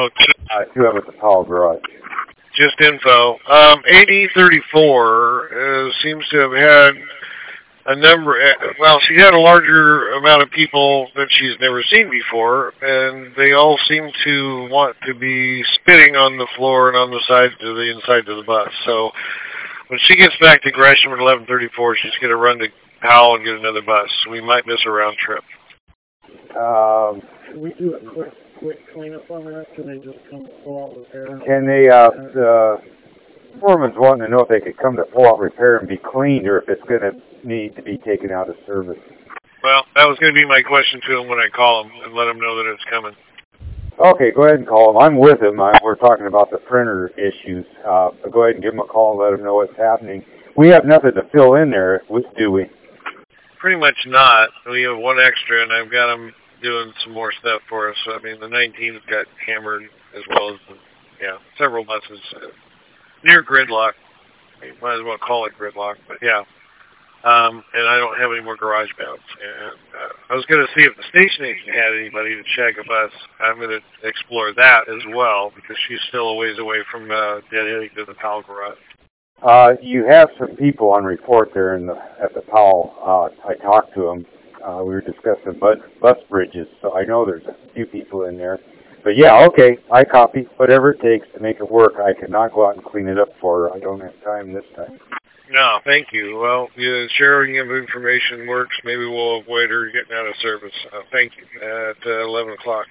Okay. I do have at the Powell Garage. Just info. AD34 seems to have had a number. Well, she had a larger amount of people that she's never seen before, and they all seem to want to be spitting on the floor and on the side to the inside of the bus. So when she gets back to Gresham at 11:34, she's going to run to Powell and get another bus. We might miss a round trip. Can we do a quick cleanup on that? Can they just come full out repair? Can they, the foreman's wanting to know if they could come to full out repair and be cleaned, or if it's going to need to be taken out of service. Well, that was going to be my question to him when I call him and let him know that it's coming. Okay, go ahead and call him. I'm with him. We're talking about the printer issues. But go ahead and give him a call and let him know what's happening. We have nothing to fill in there, do we? Pretty much not. We have one extra, and I've got him doing some more stuff for us. So, I mean, the 19's got hammered as well as, several buses near gridlock. You might as well call it gridlock, but yeah. And I don't have any more garage bounds. And I was going to see if the station agent had anybody to check a bus. I'm going to explore that as well, because she's still a ways away from Deadheading to the Powell Garage. You have some people on report there at the Powell. I talked to them. We were discussing bus bridges, so I know there's a few people in there. But yeah, okay, I copy. Whatever it takes to make it work. I cannot go out and clean it up for her. I don't have time this time. No, thank you. Well, sharing of information works. Maybe we'll avoid her getting out of service. Thank you. At 11 o'clock.